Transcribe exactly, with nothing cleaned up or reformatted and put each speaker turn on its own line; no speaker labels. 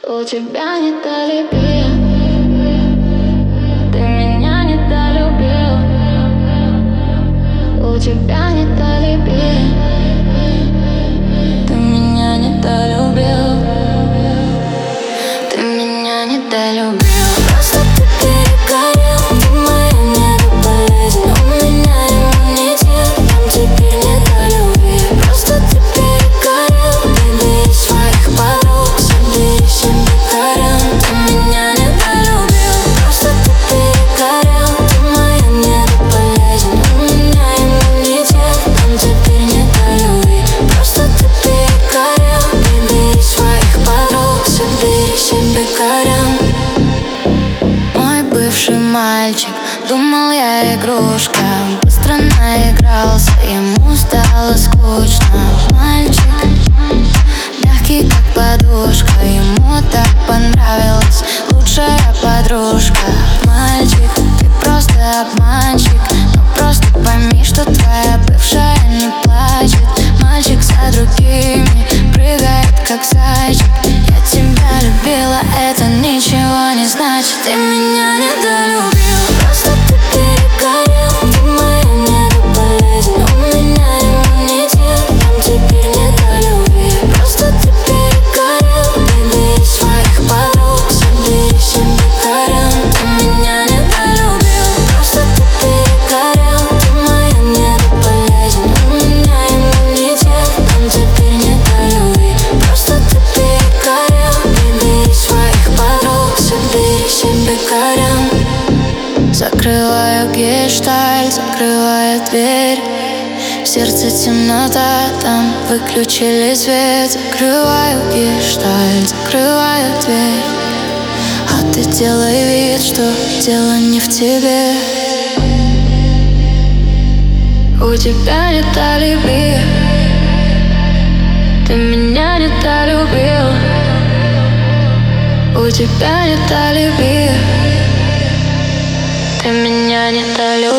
У тебя не долюбил, ты меня не долюбил. У тебя не долюбил, ты меня не долюбил. Ты меня не долюбил. Просто ты перегорел, ты моя недоболезнь. У меня иммунитет, там теперь не долюби. Просто ты перегорел, выбери своих подруг, собери себе корен. Ты меня не долюбил. Просто ты перегорел, ты моя недоболезнь. У меня иммунитет, там теперь не долюби. Просто ты перегорел, выбери своих подруг, собери себе корен. Мой бывший мальчик думал, я игрушка. Быстро наигрался, ему стало скучно. Мальчик мягкий, как подушка, ему так понравилась лучшая подружка. Мальчик, ты просто обманщик, но просто пойми, что твоя бывшая не плачет. Мальчик за другими прыгает, как зайчик. Я тебя любила, это ничего не значит. Ты меня не долюбил. Просто ты перегорел, ты моя недоболезнь. У меня иммунитет, там теперь не долюби. Просто ты перегорел, выбери своих подруг, собери себе корен. Ты меня не долюбил. Просто ты перегорел, ты моя недоболезнь. У меня иммунитет, там теперь не долюби. Просто ты перегорел, выбери своих подруг, собери себе корен. Закрываю гештальт, закрываю дверь. В сердце темнота, там выключили свет. Закрываю гештальт, закрываю дверь. А ты делай вид, что дело не в тебе. У тебя не долюбил, ты меня не долюбил. У тебя не долюбил, ты меня не долюбил.